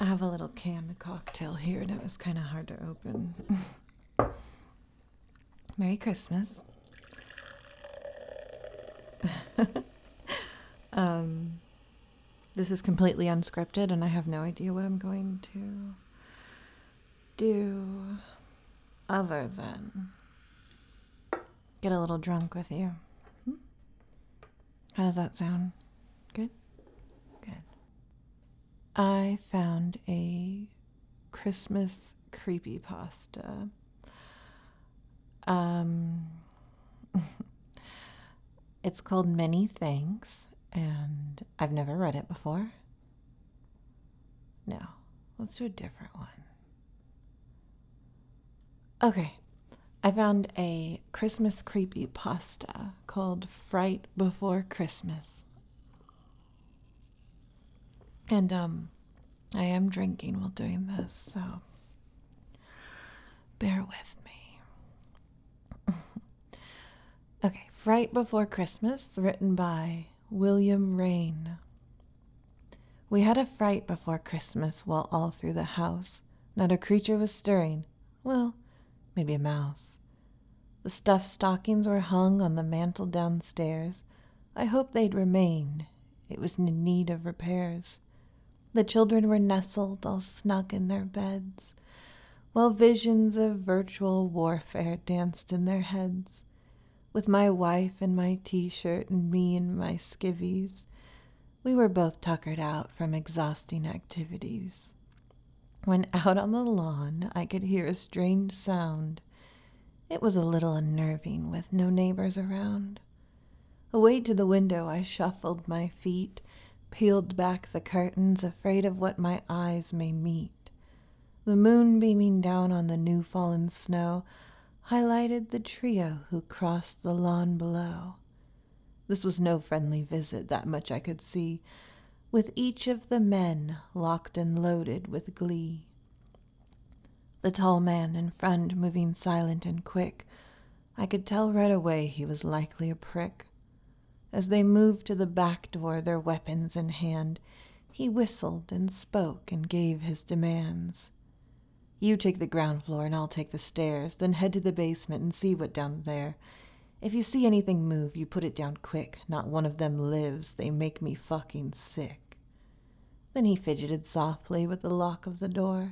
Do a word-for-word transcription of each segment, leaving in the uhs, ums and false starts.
have a little canned cocktail here, and it was kind of hard to open. Merry Christmas. um, this is completely unscripted, and I have no idea what I'm going to do other than get a little drunk with you. Hmm? How does that sound? Good? Good. I found a Christmas creepypasta. Um, it's called Many Thanks, and I've never read it before. No, let's do a different one. Okay, I found a Christmas creepypasta called Fright Before Christmas. And, um, I am drinking while doing this, so bear with me. Okay, Fright Before Christmas, written by William Rain. We had a fright before Christmas while all through the house not a creature was stirring. Well, maybe a mouse. The stuffed stockings were hung on the mantel downstairs. I hoped they'd remain. It was in need of repairs. The children were nestled all snug in their beds, while visions of virtual warfare danced in their heads. With my wife in my t-shirt and me in my skivvies, we were both tuckered out from exhausting activities. When out on the lawn, I could hear a strange sound. It was a little unnerving with no neighbors around. Away to the window I shuffled my feet, peeled back the curtains, afraid of what my eyes may meet. The moon beaming down on the new-fallen snow highlighted the trio who crossed the lawn below. This was no friendly visit, that much I could see, with each of the men locked and loaded with glee. The tall man in front moving silent and quick, I could tell right away he was likely a prick. As they moved to the back door, their weapons in hand, he whistled and spoke and gave his demands. You take the ground floor and I'll take the stairs, then head to the basement and see what down there. If you see anything move, you put it down quick. Not one of them lives. They make me fucking sick. Then he fidgeted softly with the lock of the door.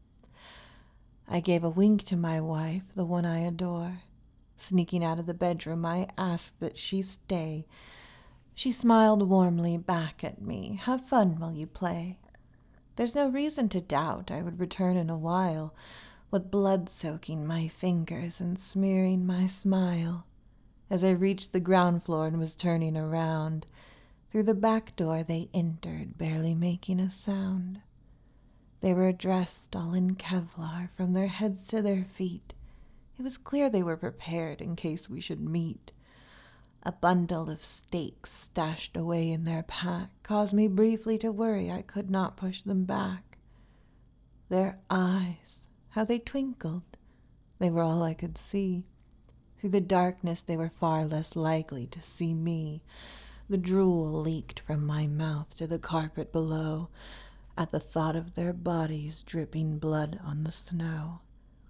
I gave a wink to my wife, the one I adore. Sneaking out of the bedroom, I asked that she stay. She smiled warmly back at me. Have fun while you play. There's no reason to doubt I would return in a while, with blood soaking my fingers and smearing my smile. As I reached the ground floor and was turning around, through the back door they entered, barely making a sound. They were dressed all in Kevlar from their heads to their feet. It was clear they were prepared in case we should meet. A bundle of stakes stashed away in their pack caused me briefly to worry I could not push them back. Their eyes, how they twinkled. They were all I could see. Through the darkness they were far less likely to see me. The drool leaked from my mouth to the carpet below at the thought of their bodies dripping blood on the snow.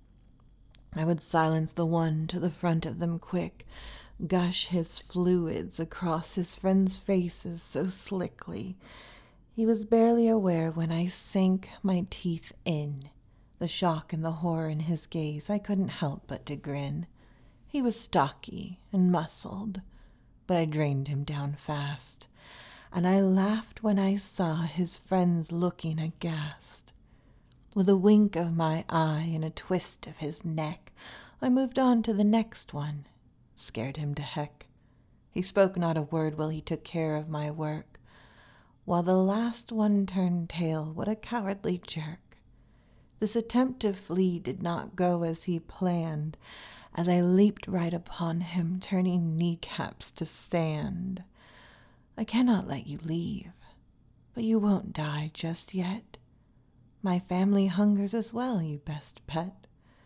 I would silence the one to the front of them quick, gush his fluids across his friends' faces so slickly. He was barely aware when I sank my teeth in. The shock and the horror in his gaze, I couldn't help but to grin. He was stocky and muscled, but I drained him down fast, and I laughed when I saw his friends looking aghast. With a wink of my eye and a twist of his neck, I moved on to the next one. Scared him to heck. He spoke not a word while he took care of my work. While the last one turned tail, what a cowardly jerk. This attempt to flee did not go as he planned, as I leaped right upon him, turning kneecaps to sand. I cannot let you leave, but you won't die just yet. My family hungers as well, you best pet.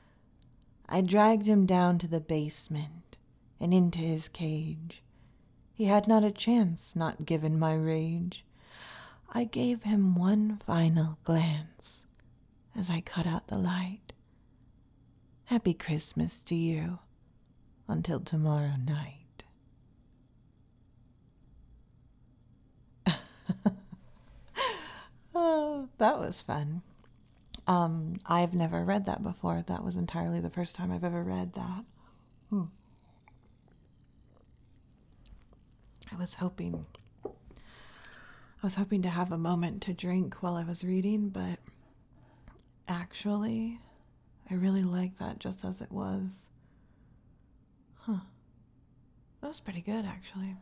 I dragged him down to the basement and into his cage. He had not a chance, not given my rage. I gave him one final glance as I cut out the light. Happy Christmas to you until tomorrow night. Oh, that was fun. Um, I've never read that before. That was entirely the first time I've ever read that. Hmm. I was hoping, I was hoping to have a moment to drink while I was reading, but actually, I really like that just as it was. Huh. That was pretty good, actually.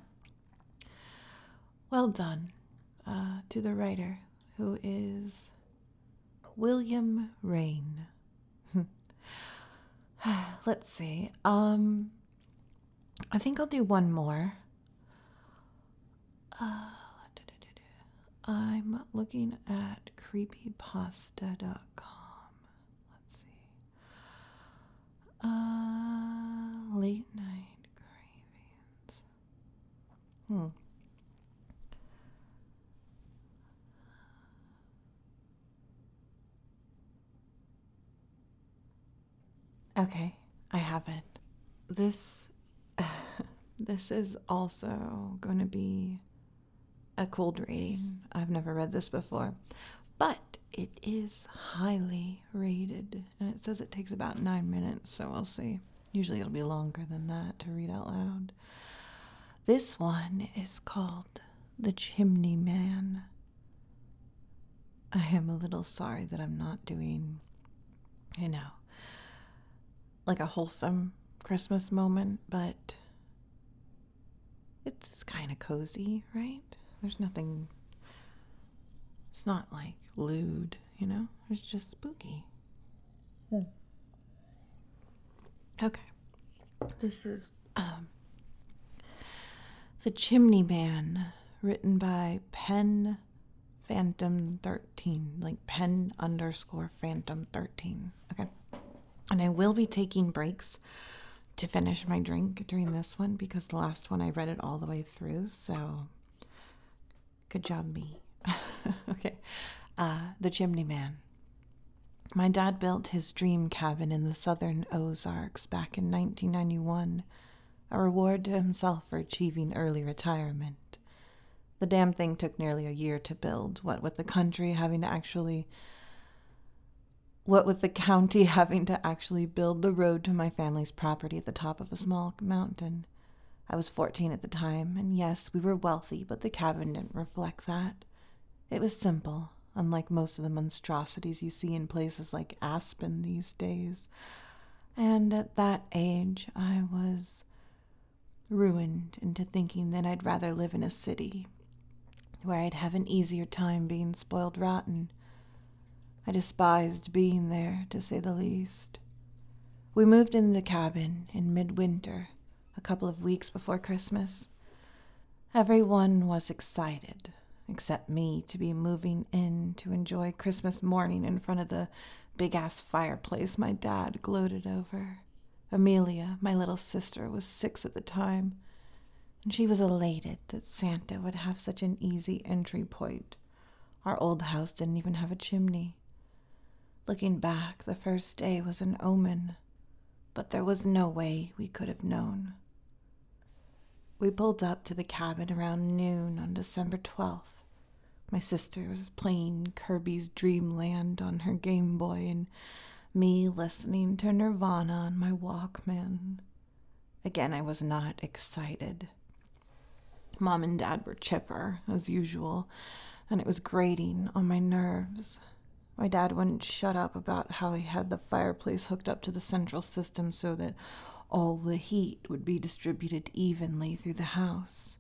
Well done uh, to the writer, who is William Rain. Let's see. Um, I think I'll do one more. Uh, I'm looking at creepypasta dot com. Let's see. Uh, late night cravings. Hmm. Okay, I have it. This, this is also going to be a cold rating. I've never read this before, but it is highly rated, and it says it takes about nine minutes, so we'll see. Usually it'll be longer than that to read out loud. This one is called The Chimney Man. I am a little sorry that I'm not doing, you know, like a wholesome Christmas moment, but it's kind of cozy, right? There's nothing, it's not like lewd, you know? It's just spooky. Hmm. Okay. This is um, The Chimney Man, written by Pen Phantom thirteen, like pen underscore Phantom thirteen. Okay. And I will be taking breaks to finish my drink during this one because the last one I read it all the way through, so good job, me. Okay. Uh, The Chimney Man. My dad built his dream cabin in the southern Ozarks back in nineteen ninety-one, a reward to himself for achieving early retirement. The damn thing took nearly a year to build, what with the country having to actually... What with the county having to actually build the road to my family's property at the top of a small mountain. I was fourteen at the time, and yes, we were wealthy, but the cabin didn't reflect that. It was simple, unlike most of the monstrosities you see in places like Aspen these days. And at that age, I was ruined into thinking that I'd rather live in a city, where I'd have an easier time being spoiled rotten. I despised being there, to say the least. We moved in the cabin in midwinter, a couple of weeks before Christmas. Everyone was excited, except me, to be moving in to enjoy Christmas morning in front of the big-ass fireplace my dad gloated over. Amelia, my little sister, was six at the time, and she was elated that Santa would have such an easy entry point. Our old house didn't even have a chimney. Looking back, the first day was an omen, but there was no way we could have known. We pulled up to the cabin around noon on December twelfth. My sister was playing Kirby's Dream Land on her Game Boy, and me listening to Nirvana on my Walkman. Again, I was not excited. Mom and Dad were chipper, as usual, and it was grating on my nerves. My dad wouldn't shut up about how he had the fireplace hooked up to the central system so that all the heat would be distributed evenly through the house.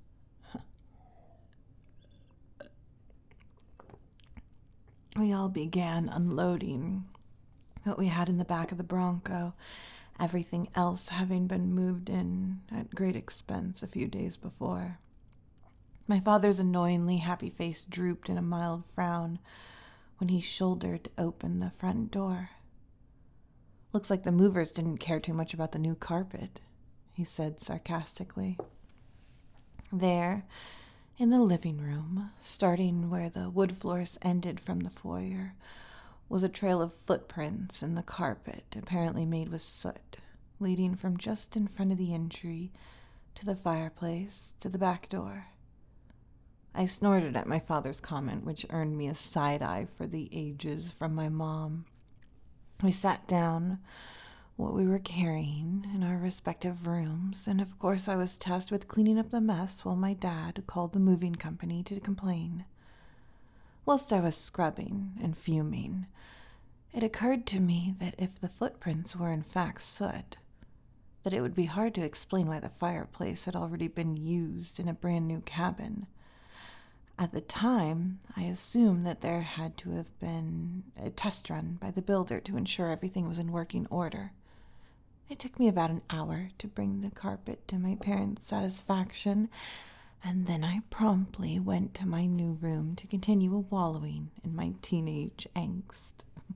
We all began unloading what we had in the back of the Bronco, everything else having been moved in at great expense a few days before. My father's annoyingly happy face drooped in a mild frown when he shouldered open the front door. "Looks like the movers didn't care too much about the new carpet," he said sarcastically. There, In the living room, starting where the wood floors ended from the foyer, was a trail of footprints in the carpet, apparently made with soot, leading from just in front of the entry to the fireplace to the back door. I snorted at my father's comment, which earned me a side-eye for the ages from my mom. We sat down what we were carrying in our respective rooms, and of course I was tasked with cleaning up the mess while my dad called the moving company to complain. Whilst I was scrubbing and fuming, it occurred to me that if the footprints were in fact soot, that it would be hard to explain why the fireplace had already been used in a brand new cabin. At the time, I assumed that there had to have been a test run by the builder to ensure everything was in working order. It took me about an hour to bring the carpet to my parents' satisfaction, and then I promptly went to my new room to continue wallowing in my teenage angst.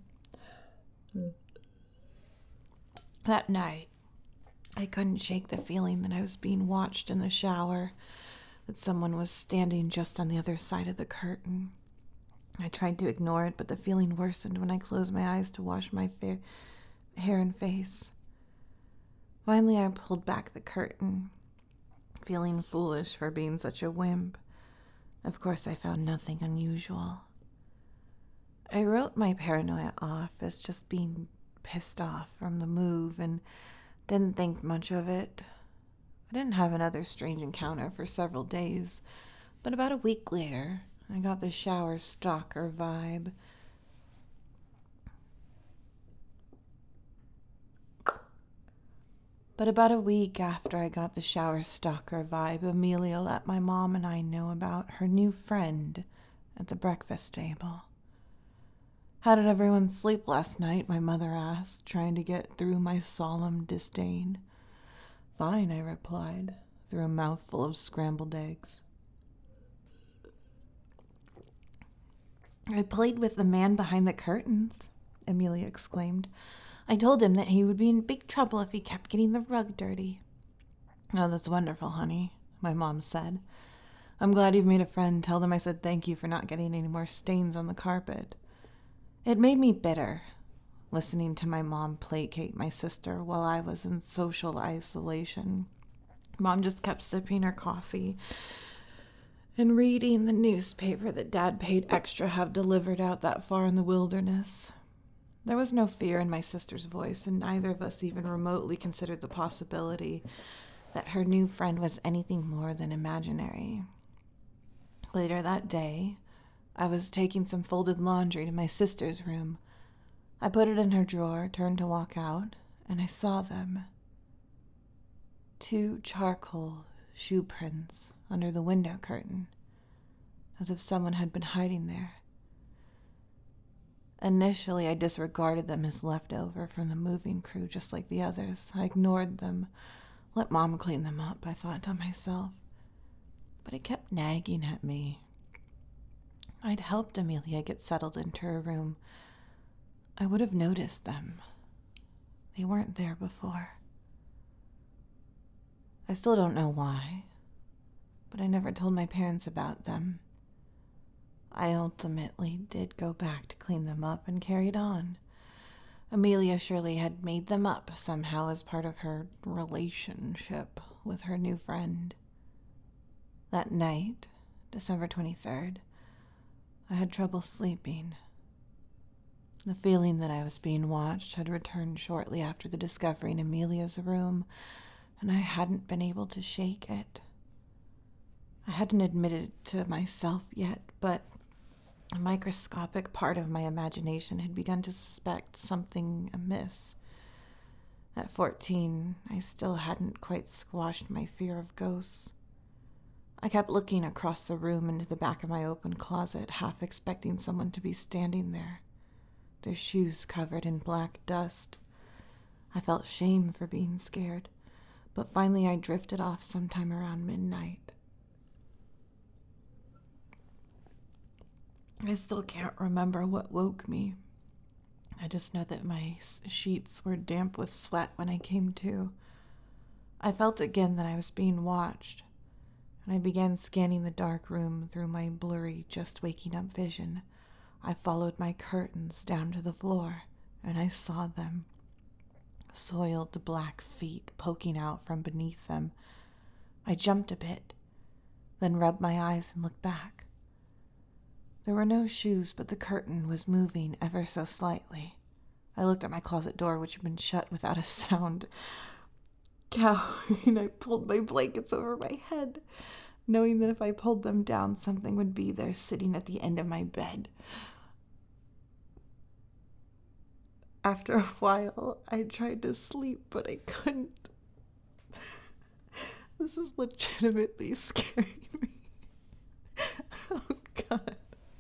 That night, I couldn't shake the feeling that I was being watched in the shower, that someone was standing just on the other side of the curtain. I tried to ignore it, but the feeling worsened when I closed my eyes to wash my fa- hair and face. Finally, I pulled back the curtain, feeling foolish for being such a wimp. Of course, I found nothing unusual. I wrote my paranoia off as just being pissed off from the move and didn't think much of it. I didn't have another strange encounter for several days, but about a week later, I got the shower stalker vibe. But about a week after I got the shower stalker vibe, Amelia let my mom and I know about her new friend at the breakfast table. How did everyone sleep last night? My mother asked, trying to get through my solemn disdain. Fine, I replied, through a mouthful of scrambled eggs. I played with the man behind the curtains, Amelia exclaimed. I told him that he would be in big trouble if he kept getting the rug dirty. Oh, that's wonderful, honey, my mom said. I'm glad you've made a friend. Tell them I said thank you for not getting any more stains on the carpet. It made me bitter, listening to my mom placate my sister while I was in social isolation. Mom just kept sipping her coffee and reading the newspaper that Dad paid extra to have delivered out that far in the wilderness. There was no fear in my sister's voice, and neither of us even remotely considered the possibility that her new friend was anything more than imaginary. Later that day, I was taking some folded laundry to my sister's room. I put it in her drawer, turned to walk out, and I saw them. Two charcoal shoe prints under the window curtain, as if someone had been hiding there. Initially, I disregarded them as leftover from the moving crew, just like the others. I ignored them. Let Mom clean them up, I thought to myself. But it kept nagging at me. I'd helped Amelia get settled into her room. I would have noticed them. They weren't there before. I still don't know why, but I never told my parents about them. I ultimately did go back to clean them up and carried on. Amelia surely had made them up somehow as part of her relationship with her new friend. That night, December twenty-third, I had trouble sleeping. The feeling that I was being watched had returned shortly after the discovery in Amelia's room, and I hadn't been able to shake it. I hadn't admitted it to myself yet, but a microscopic part of my imagination had begun to suspect something amiss. At fourteen, I still hadn't quite squashed my fear of ghosts. I kept looking across the room into the back of my open closet, half expecting someone to be standing there, their shoes covered in black dust. I felt shame for being scared, but finally I drifted off sometime around midnight. I still can't remember what woke me. I just know that my sheets were damp with sweat when I came to. I felt again that I was being watched, and I began scanning the dark room through my blurry, just waking up vision. I followed my curtains down to the floor, and I saw them. Soiled black feet poking out from beneath them. I jumped a bit, then rubbed my eyes and looked back. There were no shoes, but the curtain was moving ever so slightly. I looked at my closet door, which had been shut without a sound. Cowering, I pulled my blankets over my head, knowing that if I pulled them down, something would be there sitting at the end of my bed. After a while, I tried to sleep, but I couldn't. This is legitimately scaring me. Oh, God.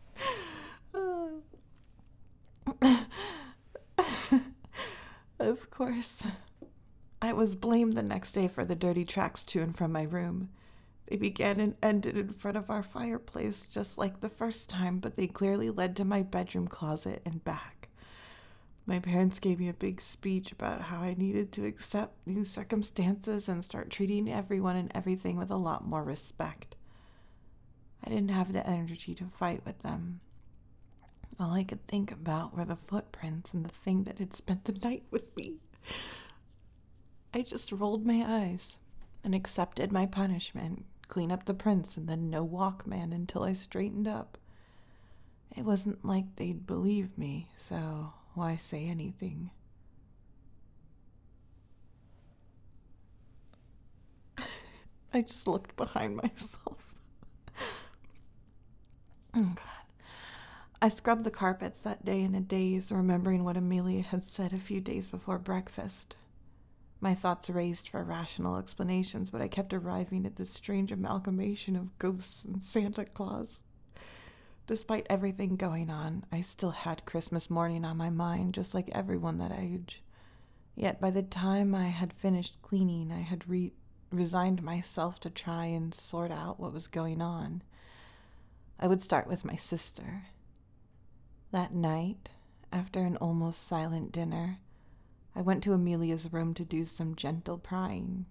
Uh. Of course, I was blamed the next day for the dirty tracks to and from my room. They began and ended in front of our fireplace, just like the first time, but they clearly led to my bedroom closet and back. My parents gave me a big speech about how I needed to accept new circumstances and start treating everyone and everything with a lot more respect. I didn't have the energy to fight with them. All I could think about were the footprints and the thing that had spent the night with me. I just rolled my eyes and accepted my punishment, clean up the prints, and then no Walkman until I straightened up. It wasn't like they'd believe me, so why say anything? I just looked behind myself. Oh, God. I scrubbed the carpets that day in a daze, remembering what Amelia had said a few days before breakfast. My thoughts raced for rational explanations, but I kept arriving at this strange amalgamation of ghosts and Santa Claus. Despite everything going on, I still had Christmas morning on my mind, just like everyone that age. Yet by the time I had finished cleaning, I had re- resigned myself to try and sort out what was going on. I would start with my sister. That night, after an almost silent dinner, I went to Amelia's room to do some gentle prying.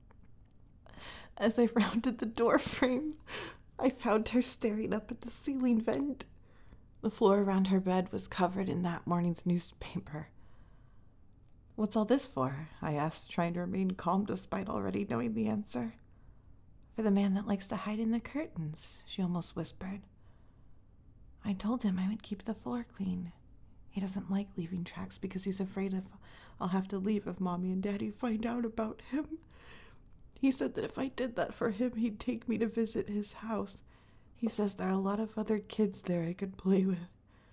As I rounded the door frame, I found her staring up at the ceiling vent. The floor around her bed was covered in that morning's newspaper. "What's all this for?" I asked, trying to remain calm despite already knowing the answer. "For the man that likes to hide in the curtains," she almost whispered. I told him I would keep the floor clean. He doesn't like leaving tracks because he's afraid if I'll have to leave if Mommy and Daddy find out about him. He said that if I did that for him, he'd take me to visit his house. He says there are a lot of other kids there I could play with.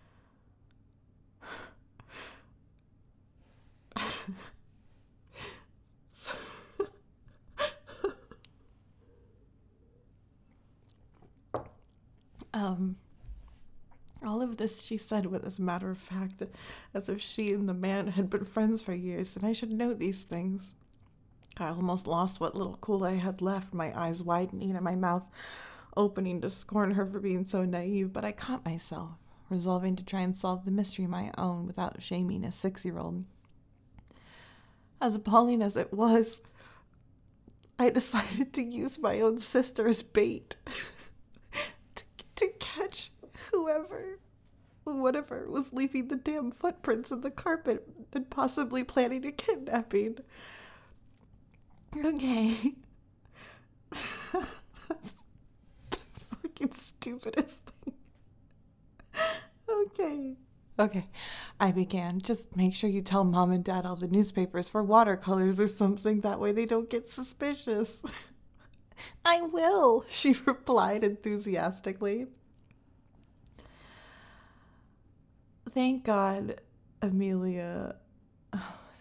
um... All of this she said with as a matter of fact, as if she and the man had been friends for years, and I should know these things. I almost lost what little cool I had left, my eyes widening and my mouth opening to scorn her for being so naive, but I caught myself, resolving to try and solve the mystery my own without shaming a six-year-old. As appalling as it was, I decided to use my own sister as bait to, to catch whoever, whatever, was leaving the damn footprints in the carpet and possibly planning a kidnapping. Okay. That's the fucking stupidest thing. Okay. Okay, I began. Just make sure you tell Mom and Dad all the newspapers for watercolors or something. That way they don't get suspicious. I will, she replied enthusiastically. Thank God, Amelia. Uh,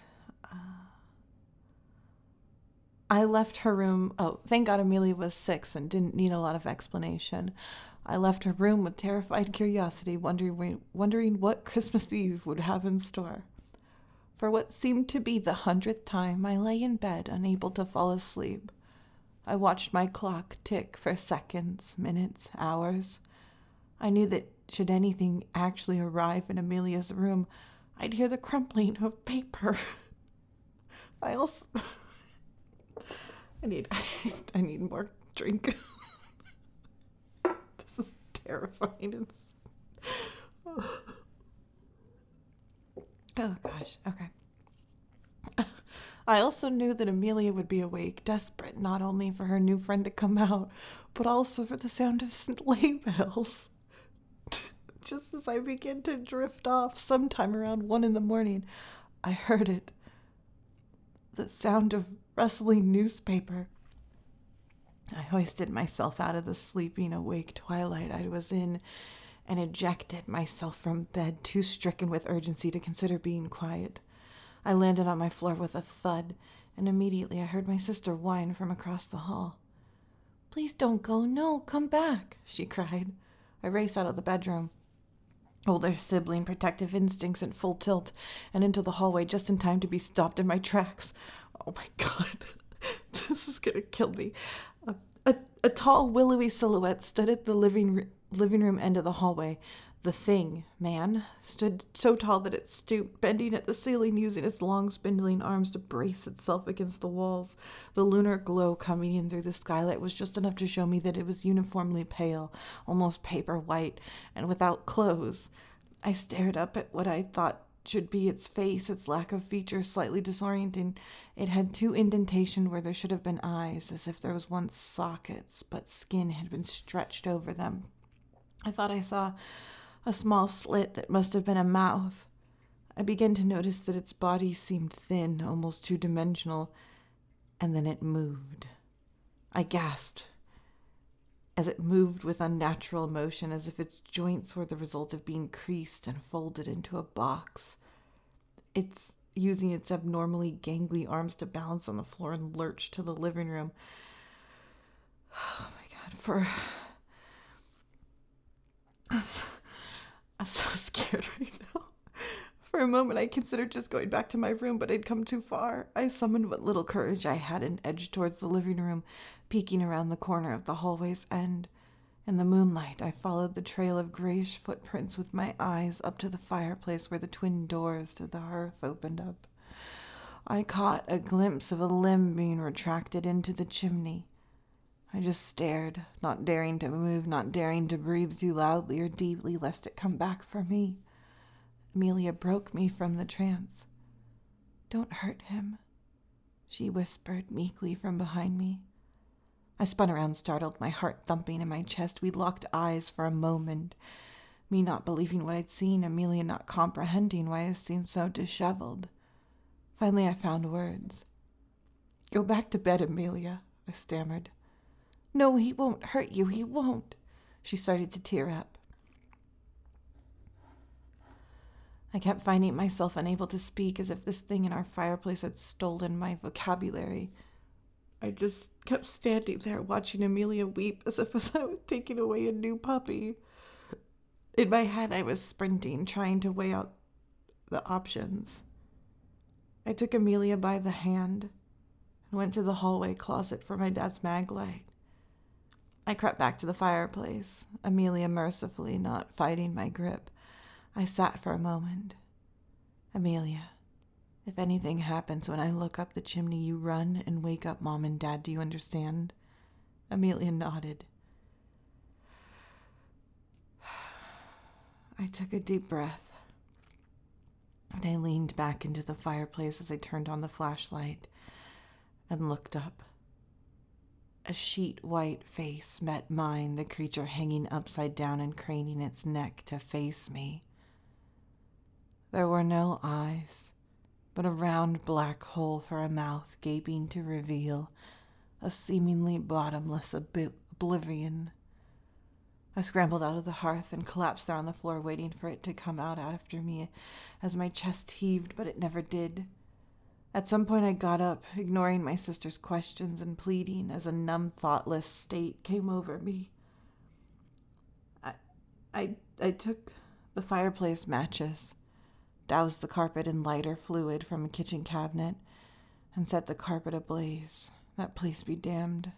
I left her room. Oh, thank God Amelia was six and didn't need a lot of explanation. I left her room with terrified curiosity, wondering, wondering what Christmas Eve would have in store. For what seemed to be the hundredth time, I lay in bed, unable to fall asleep. I watched my clock tick for seconds, minutes, hours. I knew that should anything actually arrive in Amelia's room, I'd hear the crumpling of paper. I also... I need... I need more drink. This is terrifying. It's... Oh, gosh. Okay. I also knew that Amelia would be awake, desperate not only for her new friend to come out, but also for the sound of sleigh bells. Just as I began to drift off, sometime around one in the morning, I heard it. The sound of rustling newspaper. I hoisted myself out of the sleeping, awake twilight I was in and ejected myself from bed, too stricken with urgency to consider being quiet. I landed on my floor with a thud, and immediately I heard my sister whine from across the hall. "Please don't go. No, come back," she cried. I raced out of the bedroom, older sibling protective instincts in full tilt, and into the hallway just in time to be stopped in my tracks. Oh my God, this is gonna kill me. A, a, a tall, willowy silhouette stood at the living living room end of the hallway. The thing, man, stood so tall that it stooped, bending at the ceiling, using its long, spindling arms to brace itself against the walls. The lunar glow coming in through the skylight was just enough to show me that it was uniformly pale, almost paper white, and without clothes. I stared up at what I thought should be its face, its lack of features slightly disorienting. It had two indentations where there should have been eyes, as if there was once sockets, but skin had been stretched over them. I thought I saw a small slit that must have been a mouth. I began to notice that its body seemed thin, almost two-dimensional, and then it moved. I gasped as it moved with unnatural motion, as if its joints were the result of being creased and folded into a box. It's using its abnormally gangly arms to balance on the floor and lurch to the living room. Oh my God, for... I'm so scared right now. For a moment, I considered just going back to my room, but I'd come too far. I summoned what little courage I had and edged towards the living room, peeking around the corner of the hallway's end. In the moonlight, I followed the trail of grayish footprints with my eyes up to the fireplace where the twin doors to the hearth opened up. I caught a glimpse of a limb being retracted into the chimney. I just stared, not daring to move, not daring to breathe too loudly or deeply, lest it come back for me. Amelia broke me from the trance. "Don't hurt him," she whispered meekly from behind me. I spun around, startled, my heart thumping in my chest. We locked eyes for a moment, me not believing what I'd seen, Amelia not comprehending why I seemed so disheveled. Finally, I found words. "Go back to bed, Amelia," I stammered. "No, he won't hurt you, he won't." She started to tear up. I kept finding myself unable to speak, as if this thing in our fireplace had stolen my vocabulary. I just kept standing there, watching Amelia weep, as if I was taking away a new puppy. In my head, I was sprinting, trying to weigh out the options. I took Amelia by the hand and went to the hallway closet for my dad's mag light. I crept back to the fireplace, Amelia mercifully not fighting my grip. I sat for a moment. "Amelia, if anything happens when I look up the chimney, you run and wake up Mom and Dad. Do you understand?" Amelia nodded. I took a deep breath, and I leaned back into the fireplace as I turned on the flashlight and looked up. A sheet-white face met mine, the creature hanging upside down and craning its neck to face me. There were no eyes, but a round black hole for a mouth gaping to reveal a seemingly bottomless ob- oblivion. I scrambled out of the hearth and collapsed there on the floor, waiting for it to come out after me as my chest heaved, but it never did. At some point I got up, ignoring my sister's questions and pleading as a numb, thoughtless state came over me. I, I, I took the fireplace matches, doused the carpet in lighter fluid from a kitchen cabinet, and set the carpet ablaze. That place be damned.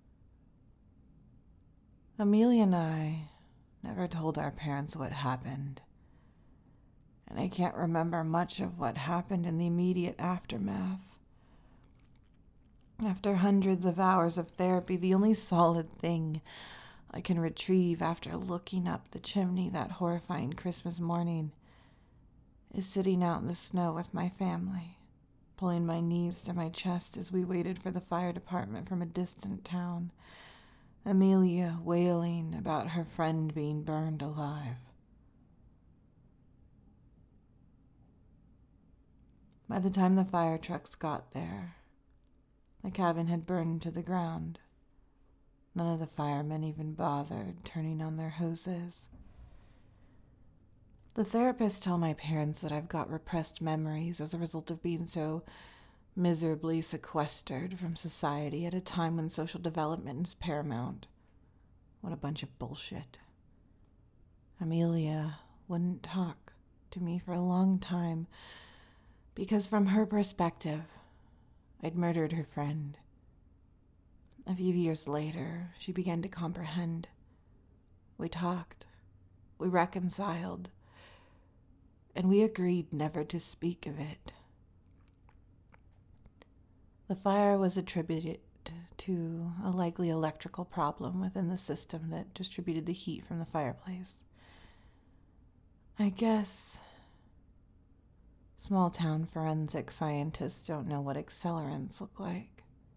Amelia and I never told our parents what happened, and I can't remember much of what happened in the immediate aftermath. After hundreds of hours of therapy, the only solid thing I can retrieve after looking up the chimney that horrifying Christmas morning is sitting out in the snow with my family, pulling my knees to my chest as we waited for the fire department from a distant town, Amelia wailing about her friend being burned alive. By the time the fire trucks got there, the cabin had burned to the ground. None of the firemen even bothered turning on their hoses. The therapists tell my parents that I've got repressed memories as a result of being so miserably sequestered from society at a time when social development is paramount. What a bunch of bullshit. Amelia wouldn't talk to me for a long time because from her perspective, I'd murdered her friend. A few years later, she began to comprehend. We talked, we reconciled, and we agreed never to speak of it. The fire was attributed to a likely electrical problem within the system that distributed the heat from the fireplace. I guess small-town forensic scientists don't know what accelerants look like.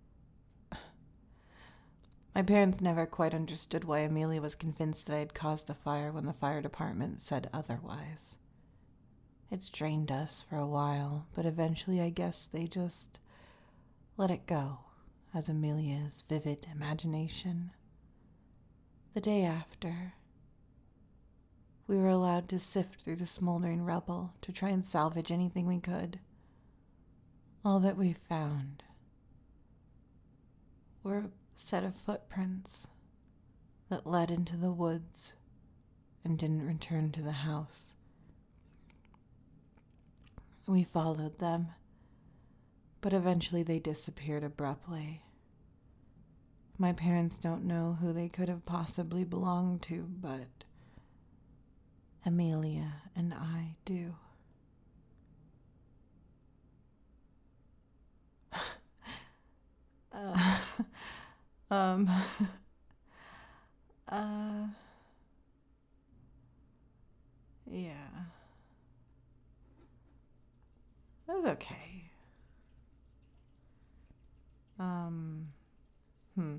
My parents never quite understood why Amelia was convinced that I had caused the fire when the fire department said otherwise. It strained us for a while, but eventually I guess they just let it go, as Amelia's vivid imagination. The day after, we were allowed to sift through the smoldering rubble to try and salvage anything we could. All that we found were a set of footprints that led into the woods and didn't return to the house. We followed them, but eventually they disappeared abruptly. My parents don't know who they could have possibly belonged to, but Amelia and I do. uh, um, uh, yeah. It was okay. Um, hmm.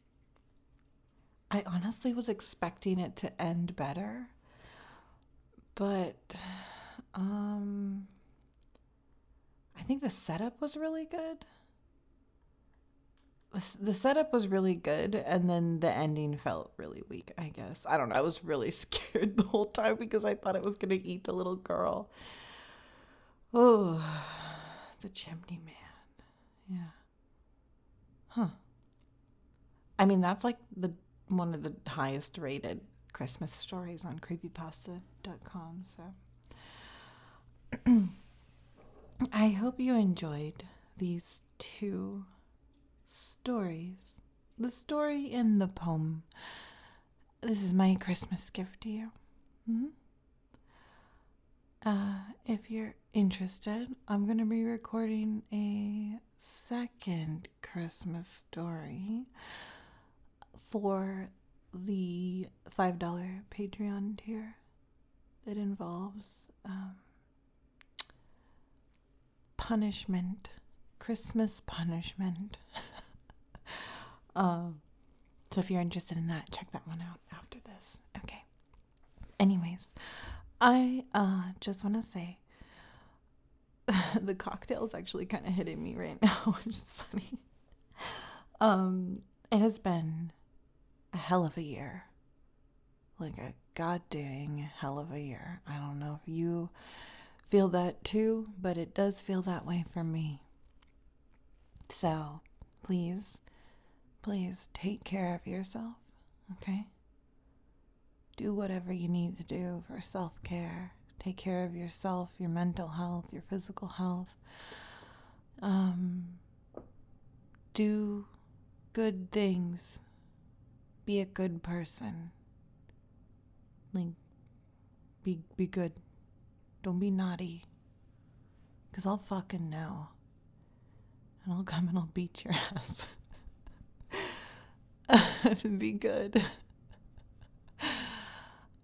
I honestly was expecting it to end better, but, um, I think the setup was really good. The, the setup was really good, and then the ending felt really weak, I guess. I don't know. I was really scared the whole time because I thought it was going to eat the little girl. Oh, the chimney man. Yeah. Huh. I mean, that's like the one of the highest rated Christmas stories on creepypasta dot com, so I hope you enjoyed these two stories. The story and the poem. This is my Christmas gift to you. Mm-hmm. Uh, if you're interested, I'm going to be recording a second Christmas story for the five dollars Patreon tier that involves um, punishment, Christmas punishment. um, so if you're interested in that, check that one out after this. Okay. Anyways, I uh, just want to say the cocktail is actually kind of hitting me right now, which is funny. Um, it has been a hell of a year. Like a goddamn hell of a year. I don't know if you feel that too, but it does feel that way for me. So, please, please take care of yourself, okay? Do whatever you need to do for self-care. Take care of yourself, your mental health, your physical health. Um, do good things. Be a good person. Like, be be good. Don't be naughty. Because I'll fucking know. And I'll come and I'll beat your ass. Be good.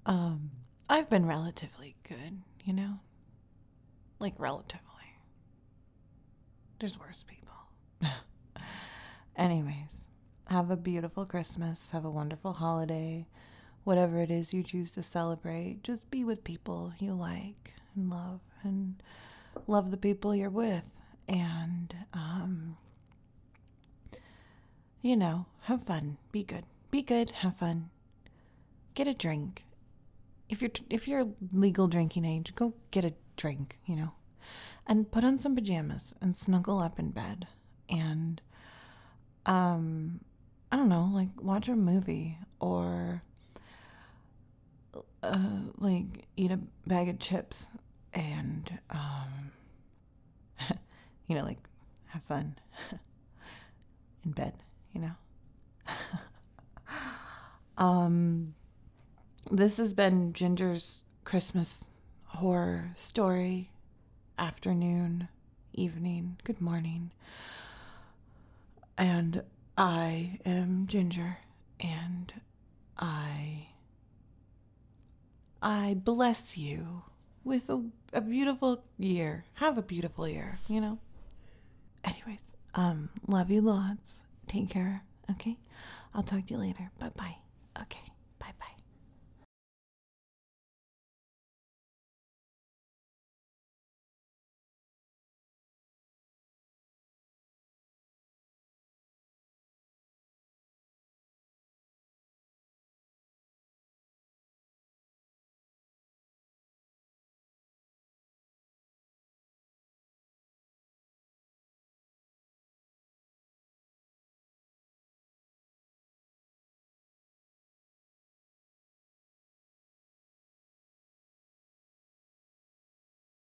Um, I've been relatively good, you know? Like, relatively. There's worse people. Anyways, have a beautiful Christmas. Have a wonderful holiday. Whatever it is you choose to celebrate, just be with people you like and love, and love the people you're with. And, um, you know, have fun. Be good. Be good. Have fun. Get a drink. If you're if you're legal drinking age, go get a drink, you know. And put on some pajamas and snuggle up in bed. And um I don't know, like watch a movie or uh like eat a bag of chips and um you know, like have fun in bed, you know. um This has been Ginger's Christmas horror story. Afternoon, evening, good morning. And I am Ginger, and I I bless you with a, a beautiful year. Have a beautiful year, you know. Anyways, um, love you lots. Take care, okay? I'll talk to you later. Bye bye. Okay.